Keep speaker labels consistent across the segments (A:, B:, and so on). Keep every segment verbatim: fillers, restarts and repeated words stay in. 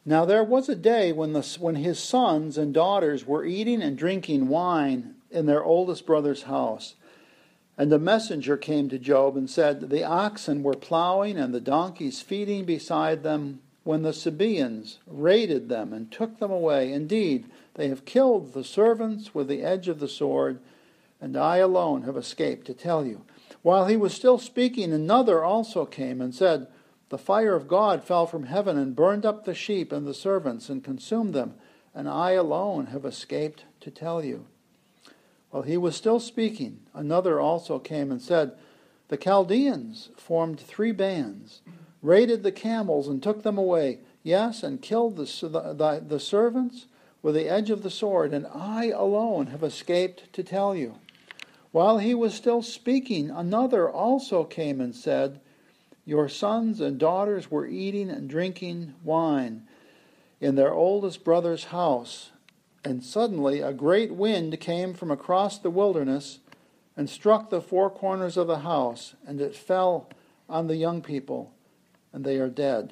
A: Now there was a day when the when his sons and daughters were eating and drinking wine in their oldest brother's house. And a messenger came to Job and said, The oxen were plowing and the donkeys feeding beside them when the Sabaeans raided them and took them away. Indeed, they have killed the servants with the edge of the sword, and I alone have escaped to tell you. While he was still speaking, another also came and said, The fire of God fell from heaven and burned up the sheep and the servants and consumed them, and I alone have escaped to tell you. While he was still speaking, another also came and said, The Chaldeans formed three bands, raided the camels and took them away, yes, and killed the, the, the servants with the edge of the sword, and I alone have escaped to tell you. While he was still speaking, another also came and said, Your sons and daughters were eating and drinking wine in their oldest brother's house, and suddenly a great wind came from across the wilderness and struck the four corners of the house, and it fell on the young people, and they are dead.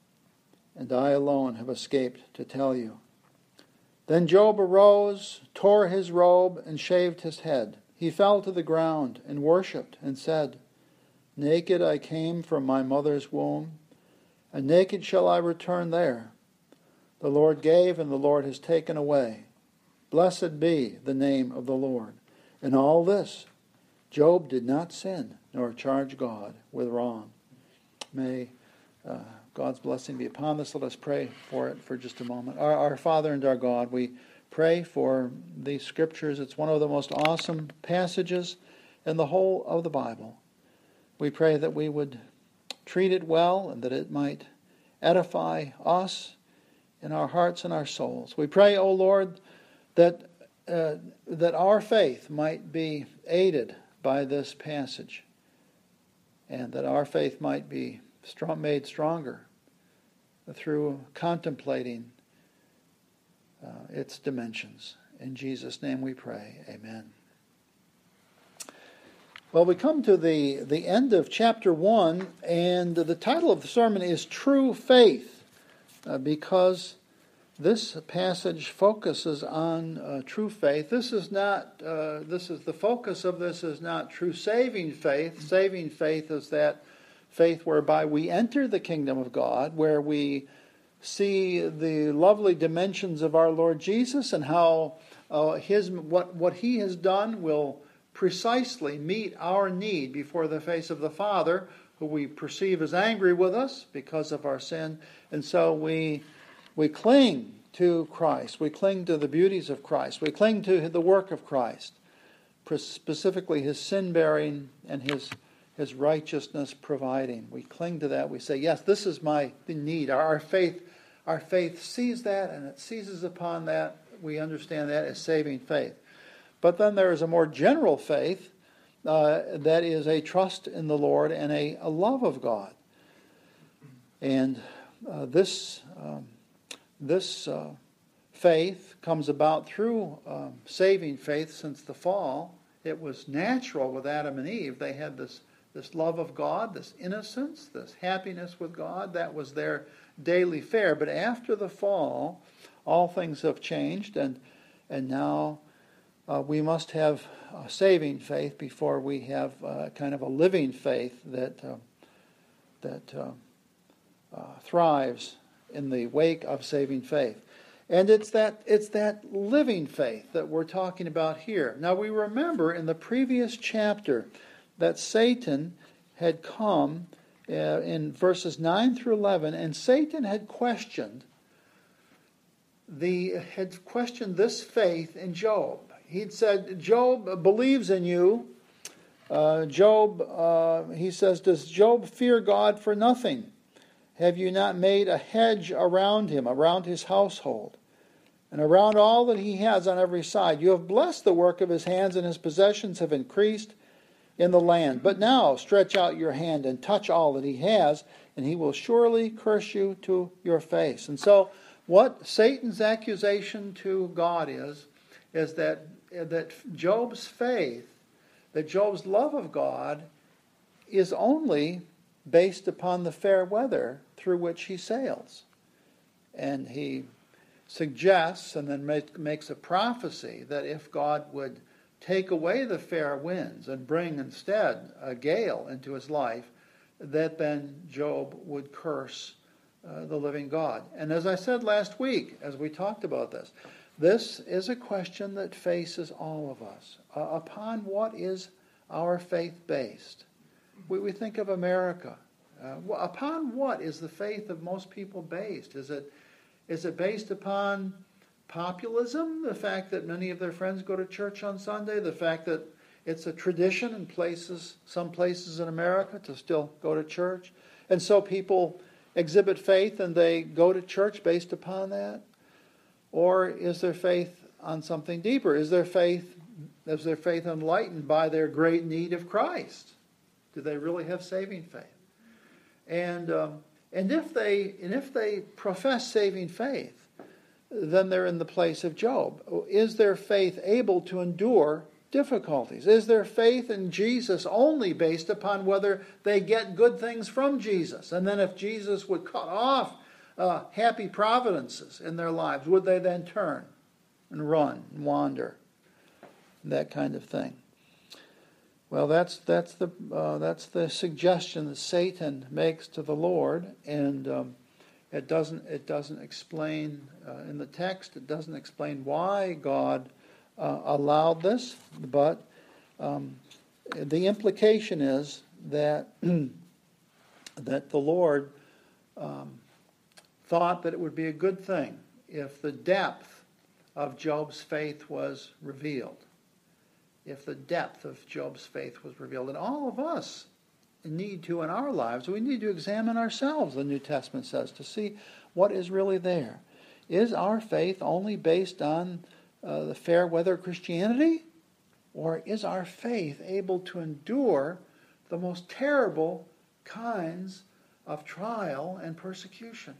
A: And I alone have escaped to tell you. Then Job arose, tore his robe, and shaved his head. He fell to the ground and worshipped and said, Naked I came from my mother's womb, and naked shall I return there. The Lord gave, and the Lord has taken away. Blessed be the name of the Lord. In all this, Job did not sin, nor charge God with wrong. May uh, God's blessing be upon us. Let us pray for it for just a moment. Our, our Father and our God, we pray for these scriptures. It's one of the most awesome passages in the whole of the Bible. We pray that we would treat it well and that it might edify us in our hearts and our souls. We pray, O Lord, that uh, that our faith might be aided by this passage, and that our faith might be strong, made stronger through contemplating uh, its dimensions. In Jesus' name we pray. Amen. Well, we come to the, the end of chapter one, and the title of the sermon is True Faith, uh, because this passage focuses on uh, true faith. This is not, uh, this is the focus of this is not true saving faith. Saving faith is that faith whereby we enter the kingdom of God, where we see the lovely dimensions of our Lord Jesus and how uh, his what what he has done will precisely meet our need before the face of the Father, who we perceive as angry with us because of our sin, and so we we cling to Christ. We cling to the beauties of Christ. We cling to the work of Christ, specifically his sin-bearing and his his righteousness providing. We cling to that. We say, yes, this is my need. Our, our faith, our faith sees that, and it seizes upon that. We understand that as saving faith. But then there is a more general faith uh, that is a trust in the Lord and a, a love of God. And uh, this um, this uh, faith comes about through um, saving faith since the fall. It was natural with Adam and Eve. They had this this love of God, this innocence, this happiness with God. That was their daily fare. But after the fall, all things have changed, and and now uh, we must have a saving faith before we have uh, kind of a living faith that uh, that uh, uh, thrives in the wake of saving faith. And it's that it's that living faith that we're talking about here. Now we remember in the previous chapter that Satan had come uh, in verses nine through eleven, and Satan had questioned the had questioned this faith in Job. He'd said, Job believes in you. Uh, Job, uh, he says, does Job fear God for nothing? Have you not made a hedge around him, around his household, and around all that he has on every side? You have blessed the work of his hands, and his possessions have increased in the land. But now stretch out your hand and touch all that he has, and he will surely curse you to your face. And so what Satan's accusation to God is, is that, that Job's faith, that Job's love of God is only based upon the fair weather through which he sails. and he suggests and then make, makes a prophecy that if God would take away the fair winds and bring instead a gale into his life, that then Job would curse uh, the living God. And as I said last week, as we talked about this, this is a question that faces all of us. Uh, upon what is our faith based? We, we think of America. Uh, upon what is the faith of most people based? Is it is it based upon populism, the fact that many of their friends go to church on Sunday, the fact that it's a tradition in places, some places in America, to still go to church, and so people exhibit faith and they go to church based upon that? Or is their faith on something deeper? Is their faith is their faith enlightened by their great need of Christ? Do they really have saving faith? And um, and if they and if they profess saving faith, then they're in the place of Job. Is their faith able to endure difficulties? Is their faith in Jesus only based upon whether they get good things from Jesus? And then if Jesus would cut off uh, happy providences in their lives, would they then turn and run and wander? That kind of thing. Well, that's that's the uh, that's the suggestion that Satan makes to the Lord, and um, it doesn't it doesn't explain uh, in the text. It doesn't explain why God uh, allowed this, but um, the implication is that that the Lord um, thought that it would be a good thing if the depth of Job's faith was revealed. If the depth of Job's faith was revealed. And all of us need to in our lives, we need to examine ourselves, the New Testament says, to see what is really there. Is our faith only based on uh, the fair weather Christianity? Or is our faith able to endure the most terrible kinds of trial and persecution?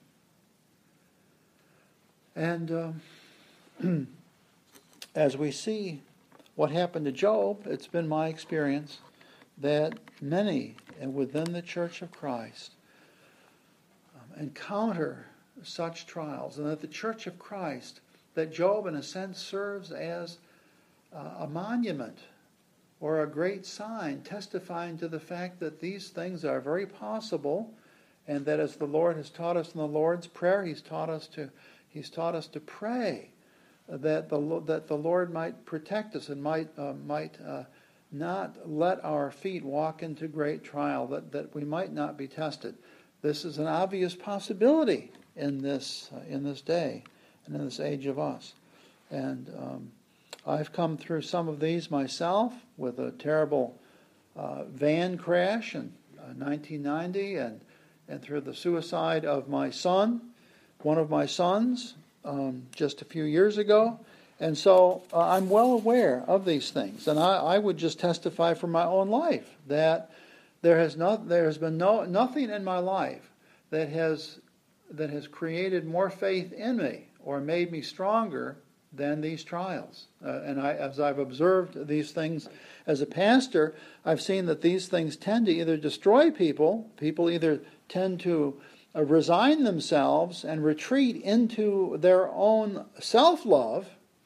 A: And um, as we see what happened to Job, it's been my experience that many within the Church of Christ um, encounter such trials, and that the Church of Christ, that Job in a sense serves as uh, a monument or a great sign testifying to the fact that these things are very possible, and that as the Lord has taught us in the Lord's Prayer, He's taught us to He's taught us to pray that the that the Lord might protect us and might uh, might uh, not let our feet walk into great trial, that, that we might not be tested. This is an obvious possibility in this uh, in this day and in this age of us. And um, I've come through some of these myself with a terrible uh, van crash in uh, nineteen ninety, and and through the suicide of my son, one of my sons. Um, just a few years ago. And so uh, I'm well aware of these things. And I, I would just testify from my own life that there has not there has been no nothing in my life that has that has created more faith in me or made me stronger than these trials. Uh, and I, as I've observed these things as a pastor, I've seen that these things tend to either destroy people, people either tend to Uh, resign themselves and retreat into their own self-love,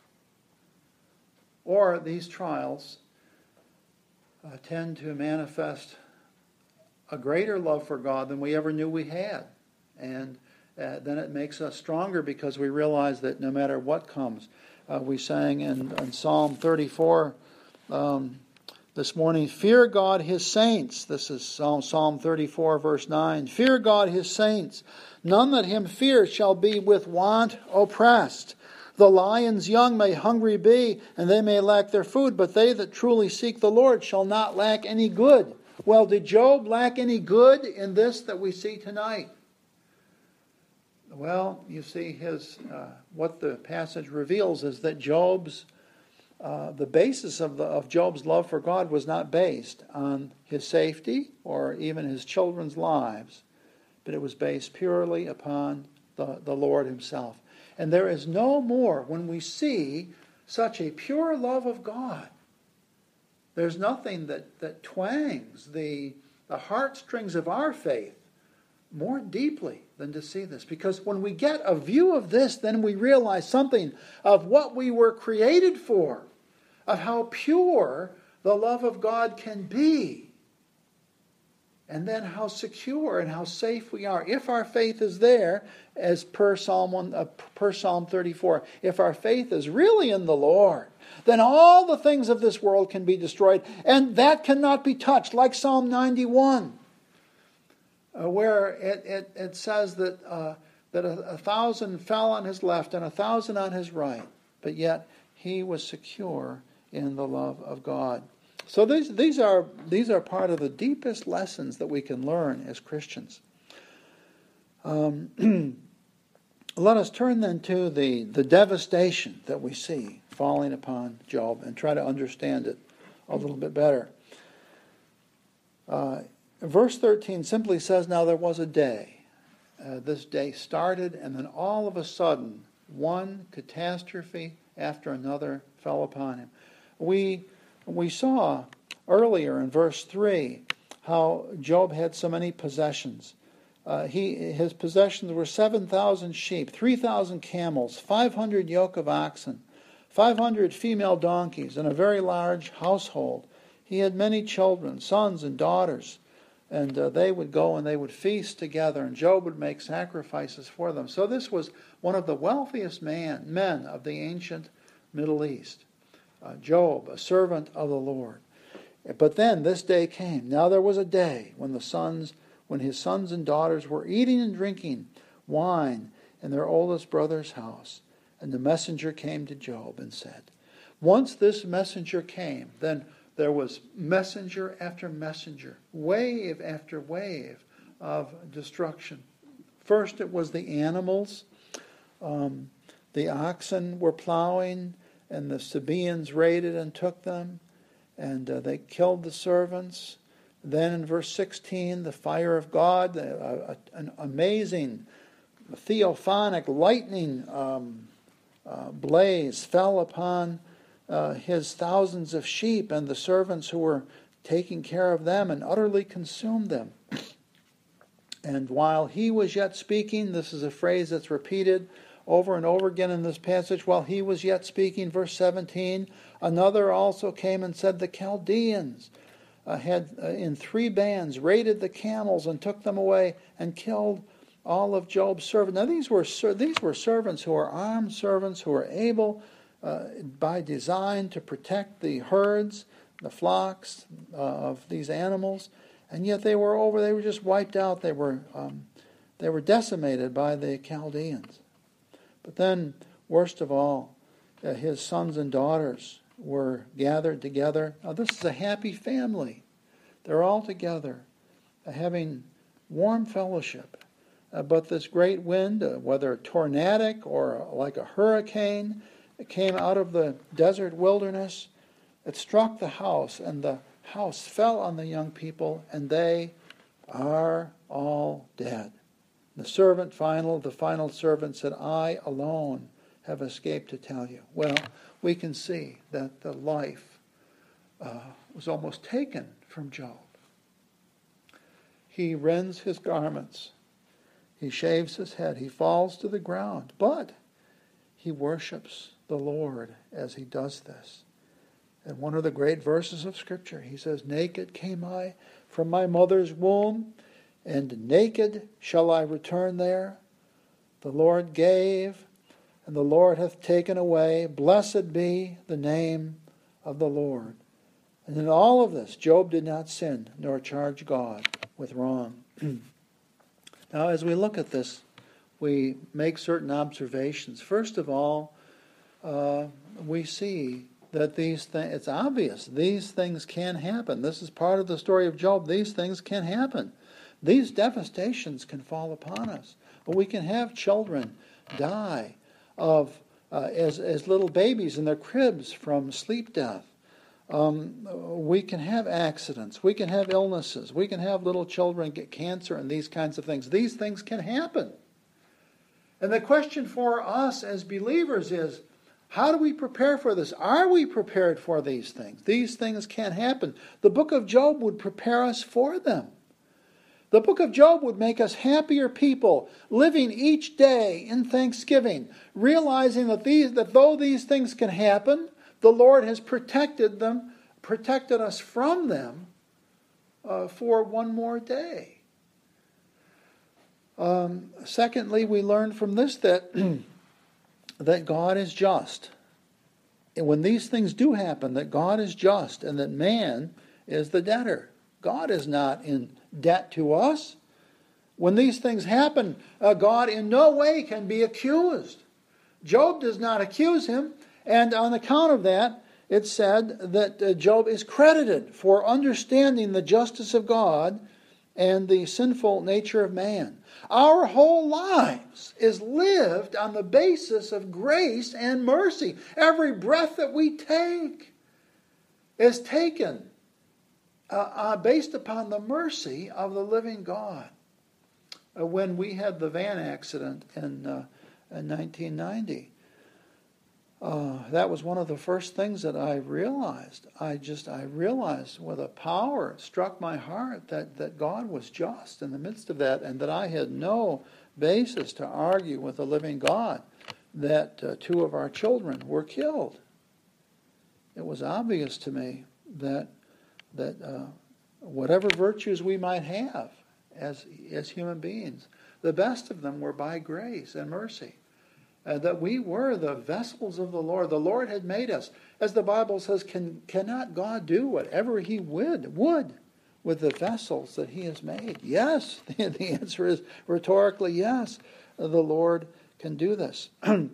A: or these trials uh, tend to manifest a greater love for God than we ever knew we had. And uh, then it makes us stronger because we realize that no matter what comes, uh, we sang in, in Psalm thirty-four um, this morning, fear God His saints. This is Psalm, Psalm thirty-four, verse nine. Fear God His saints. None that Him fear shall be with want oppressed. The lions young may hungry be, and they may lack their food, but they that truly seek the Lord shall not lack any good. Well, did Job lack any good in this that we see tonight? Well, you see, his uh, what the passage reveals is that Job's Uh, the basis of, the, of Job's love for God was not based on his safety or even his children's lives, but it was based purely upon the, the Lord Himself. And there is no more, when we see such a pure love of God, there's nothing that, that twangs the, the heartstrings of our faith more deeply than to see this. Because when we get a view of this, then we realize something of what we were created for, of how pure the love of God can be, and then how secure and how safe we are. If our faith is there, as per Psalm one, uh, per Psalm thirty-four, if our faith is really in the Lord, then all the things of this world can be destroyed, and that cannot be touched, like Psalm ninety-one. Uh, where it, it, it says that uh, that a, a thousand fell on his left and a thousand on his right, but yet he was secure in the love of God. So these these are these are part of the deepest lessons that we can learn as Christians. Um, let us turn then to the, the devastation that we see falling upon Job and try to understand it a little bit better. Uh, Verse thirteen simply says, now there was a day. Uh, this day started, and then all of a sudden, one catastrophe after another fell upon him. We we saw earlier in verse three how Job had so many possessions. Uh, he his possessions were seven thousand sheep, three thousand camels, five hundred yoke of oxen, five hundred female donkeys, and a very large household. He had many children, sons and daughters. And uh, they would go and they would feast together, and Job would make sacrifices for them. So this was one of the wealthiest man, men of the ancient Middle East. Uh, Job, a servant of the Lord. But then this day came. Now there was a day when the sons, when his sons and daughters were eating and drinking wine in their oldest brother's house. And the messenger came to Job and said, once this messenger came, then there was messenger after messenger, wave after wave of destruction. First it was the animals. Um, the oxen were plowing, and the Sabaeans raided and took them, and uh, they killed the servants. Then in verse sixteen, the fire of God, uh, an amazing theophanic lightning um, uh, blaze fell upon Uh, his thousands of sheep and the servants who were taking care of them, and utterly consumed them. And while he was yet speaking, this is a phrase that's repeated over and over again in this passage, while he was yet speaking, verse seventeen, another also came and said, the Chaldeans uh, had uh, in three bands raided the camels and took them away and killed all of Job's servants. Now these were these were servants who were armed servants who were able Uh, by design to protect the herds, the flocks uh, of these animals, and yet they were over. They were just wiped out. They were um, they were decimated by the Chaldeans. But then, worst of all, uh, his sons and daughters were gathered together. Now, this is a happy family. They're all together, uh, having warm fellowship. Uh, but this great wind, uh, whether tornadic or like a hurricane, it came out of the desert wilderness. It struck the house, and the house fell on the young people, and they are all dead. The servant final, the final servant said, I alone have escaped to tell you. Well, we can see that the life uh, was almost taken from Job. He rends his garments. He shaves his head. He falls to the ground. But he worships the Lord as he does this. And one of the great verses of Scripture, he says, naked came I from my mother's womb, and naked shall I return there. The Lord gave, and the Lord hath taken away. Blessed be the name of the Lord. And in all of this, Job did not sin, nor charge God with wrong. Now, as we look at this, we make certain observations. First of all, uh, we see that these things, it's obvious, these things can happen. This is part of the story of Job. These things can happen. These devastations can fall upon us. But we can have children die of uh, as, as little babies in their cribs from sleep death. Um, we can have accidents. We can have illnesses. We can have little children get cancer and these kinds of things. These things can happen. And the question for us as believers is, how do we prepare for this? Are we prepared for these things? These things can happen. The book of Job would prepare us for them. The book of Job would make us happier people, living each day in thanksgiving, realizing that these that though these things can happen, the Lord has protected them, protected us from them uh, for one more day. Um, secondly, we learn from this that that God is just. And when these things do happen, that God is just and that man is the debtor. God is not in debt to us. When these things happen, uh, God in no way can be accused. Job does not accuse him, and on account of that, it's said that uh, Job is credited for understanding the justice of God and the sinful nature of man. Our whole lives is lived on the basis of grace and mercy. Every breath that we take is taken uh, uh, based upon the mercy of the living God. Uh, when we had the van accident in, uh, in nineteen ninety, Uh, that was one of the first things that I realized. I just, I realized with a power, it struck my heart that, that God was just in the midst of that, and that I had no basis to argue with the living God that uh, two of our children were killed. It was obvious to me that that uh, whatever virtues we might have as as human beings, the best of them were by grace and mercy. Uh, that we were the vessels of the Lord. The Lord had made us. As the Bible says, can cannot God do whatever He would, would with the vessels that He has made? Yes. The, the answer is rhetorically yes. The Lord can do this.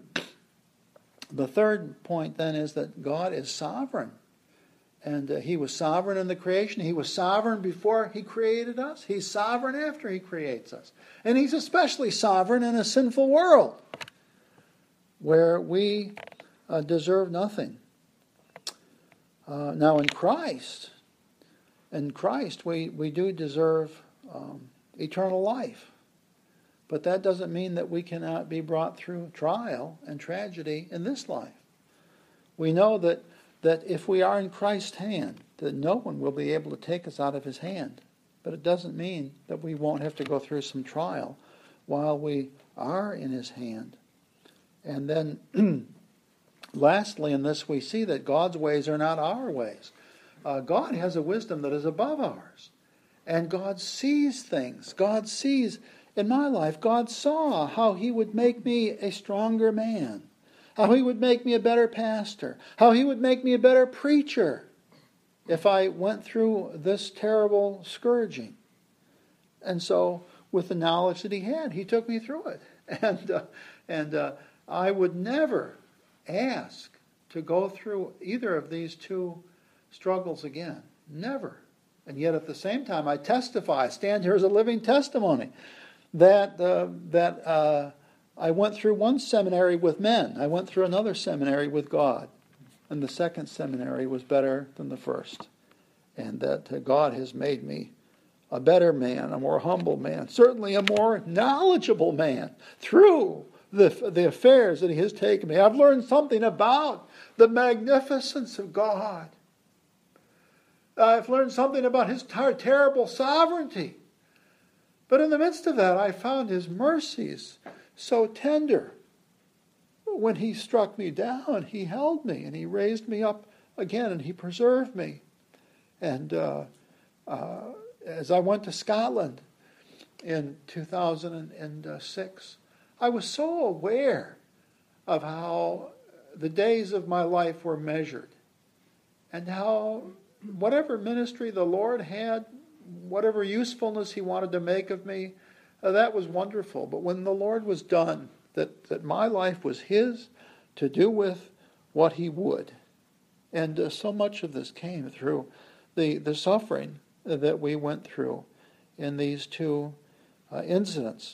A: The third point then is that God is sovereign. And uh, He was sovereign in the creation. He was sovereign before He created us. He's sovereign after He creates us. And He's especially sovereign in a sinful world where we uh, deserve nothing. Uh, now in Christ, in Christ we, we do deserve um, eternal life. But that doesn't mean that we cannot be brought through trial and tragedy in this life. We know that, that if we are in Christ's hand, that no one will be able to take us out of His hand. But it doesn't mean that we won't have to go through some trial while we are in His hand. And then, lastly, in this we see that God's ways are not our ways. Uh, God has a wisdom that is above ours. And God sees things. God sees, in my life, God saw how He would make me a stronger man. How He would make me a better pastor. How He would make me a better preacher if I went through this terrible scourging. And so, with the knowledge that He had, He took me through it. And, uh, and, uh, I would never ask to go through either of these two struggles again. Never. And yet at the same time, I testify, I stand here as a living testimony, that uh, that uh, I went through one seminary with men. I went through another seminary with God. And the second seminary was better than the first. And that uh, God has made me a better man, a more humble man, certainly a more knowledgeable man through The, the affairs that He has taken me. I've learned something about the magnificence of God. I've learned something about His ter- terrible sovereignty. But in the midst of that, I found His mercies so tender. When He struck me down, He held me and He raised me up again and He preserved me. And uh, uh, as I went to Scotland in two thousand six, I was so aware of how the days of my life were measured and how whatever ministry the Lord had, whatever usefulness He wanted to make of me, uh, that was wonderful. But when the Lord was done, that, that my life was His to do with what He would. And uh, so much of this came through the, the suffering that we went through in these two uh, incidents.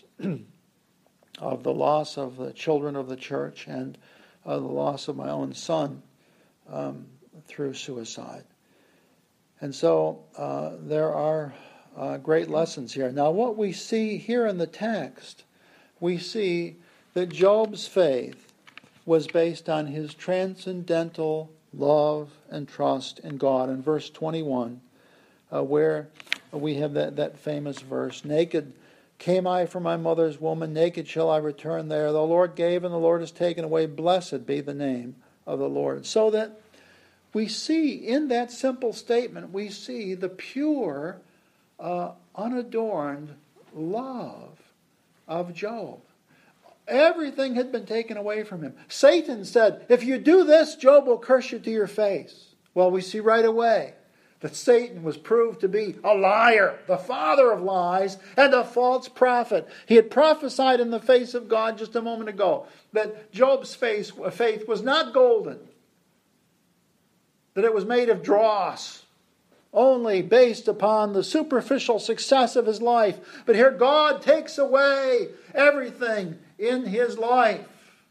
A: Of the loss of the children of the church and uh, the loss of my own son um, through suicide. And so uh, there are uh, great lessons here. Now what we see here in the text, we see that Job's faith was based on his transcendental love and trust in God. In verse twenty-one, uh, where we have that, that famous verse, naked came I from my mother's womb, naked shall I return there. The Lord gave and the Lord has taken away. Blessed be the name of the Lord. So that we see in that simple statement, we see the pure, uh, unadorned love of Job. Everything had been taken away from him. Satan said, if you do this, Job will curse you to your face. Well, we see right away that Satan was proved to be a liar, the father of lies, and a false prophet. He had prophesied in the face of God just a moment ago that Job's face, faith was not golden, that it was made of dross, only based upon the superficial success of his life. But here God takes away everything in his life.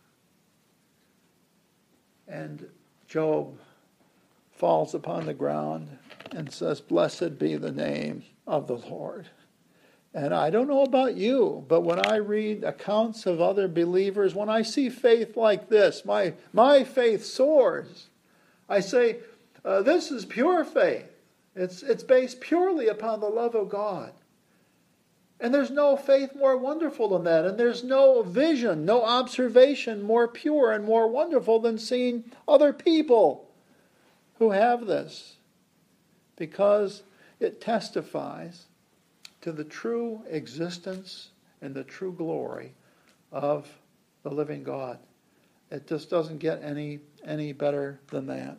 A: And Job falls upon the ground and says, blessed be the name of the Lord. And I don't know about you, but when I read accounts of other believers, when I see faith like this, my, my faith soars. I say, uh, this is pure faith. It's, it's based purely upon the love of God. And there's no faith more wonderful than that. And there's no vision, no observation more pure and more wonderful than seeing other people who have this. Because it testifies to the true existence and the true glory of the living God. It just doesn't get any, any better than that.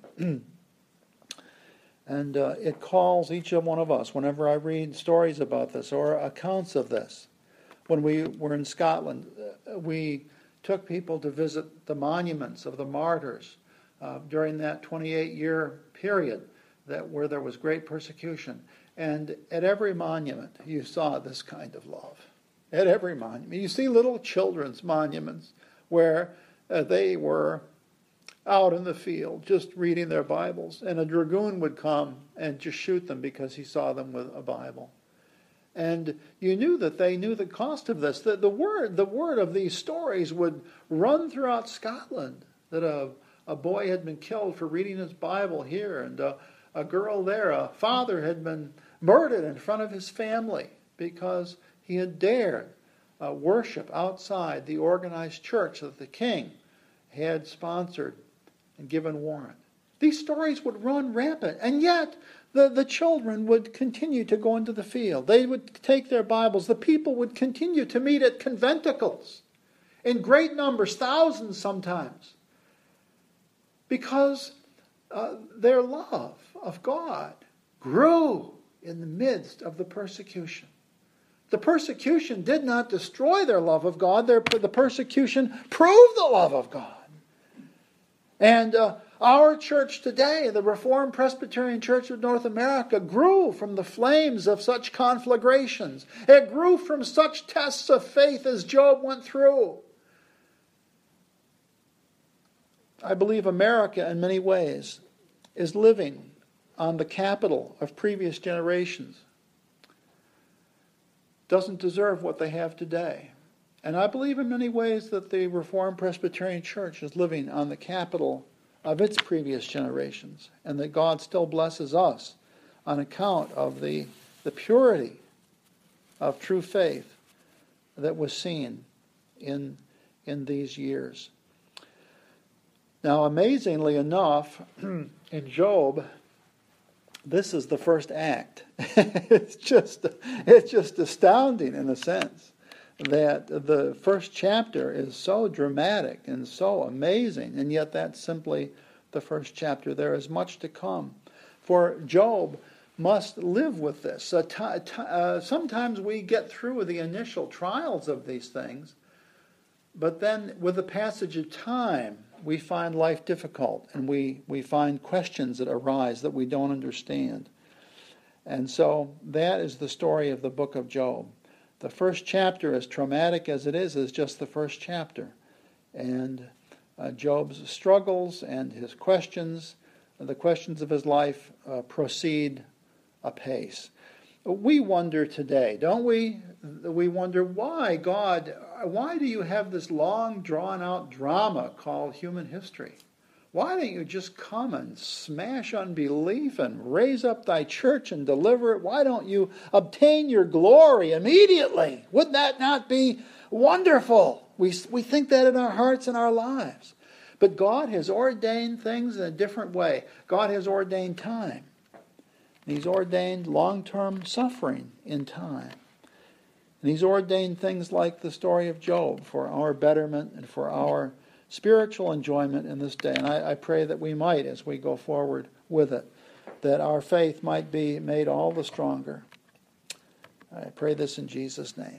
A: And uh, it calls each and one of us, whenever I read stories about this or accounts of this. When we were in Scotland, uh, we took people to visit the monuments of the martyrs uh, during that twenty-eight year period that where there was great persecution. And at every monument, you saw this kind of love. At every monument. You see little children's monuments where uh, they were out in the field, just reading their Bibles. And a dragoon would come and just shoot them because he saw them with a Bible. And you knew that they knew the cost of this. The, the word the word of these stories would run throughout Scotland, that a, a boy had been killed for reading his Bible here, and a, a girl there, a father had been murdered in front of his family because he had dared uh, worship outside the organized church that the king had sponsored and given warrant. These stories would run rampant, and yet the, the children would continue to go into the field. They would take their Bibles. The people would continue to meet at conventicles in great numbers, thousands sometimes, because uh, their love of God grew in the midst of the persecution. The persecution did not destroy their love of God. Their, the persecution proved the love of God. And uh, our church today, the Reformed Presbyterian Church of North America, grew from the flames of such conflagrations. It grew from such tests of faith as Job went through. I believe America, in many ways, is living on the capital of previous generations. Doesn't deserve what they have today. And I believe in many ways that the Reformed Presbyterian Church is living on the capital of its previous generations, and that God still blesses us on account of the, the purity of true faith that was seen in, in these years. Now, amazingly enough, in Job, this is the first act. it's just it's just astounding in a sense that the first chapter is so dramatic and so amazing, and yet that's simply the first chapter. There is much to come. For Job must live with this. Uh, t- t- uh, sometimes we get through the initial trials of these things, but then with the passage of time, we find life difficult, and we, we find questions that arise that we don't understand. And so that is the story of the book of Job. The first chapter, as traumatic as it is, is just the first chapter. And uh, Job's struggles and his questions, the questions of his life, uh, proceed apace. We wonder today, don't we? We wonder why, God, why do you have this long, drawn-out drama called human history? Why don't you just come and smash unbelief and raise up thy church and deliver it? Why don't you obtain your glory immediately? Would that not be wonderful? We, we think that in our hearts and our lives. But God has ordained things in a different way. God has ordained time. He's ordained long-term suffering in time. And He's ordained things like the story of Job for our betterment and for our spiritual enjoyment in this day. And I, I pray that we might, as we go forward with it, that our faith might be made all the stronger. I pray this in Jesus' name.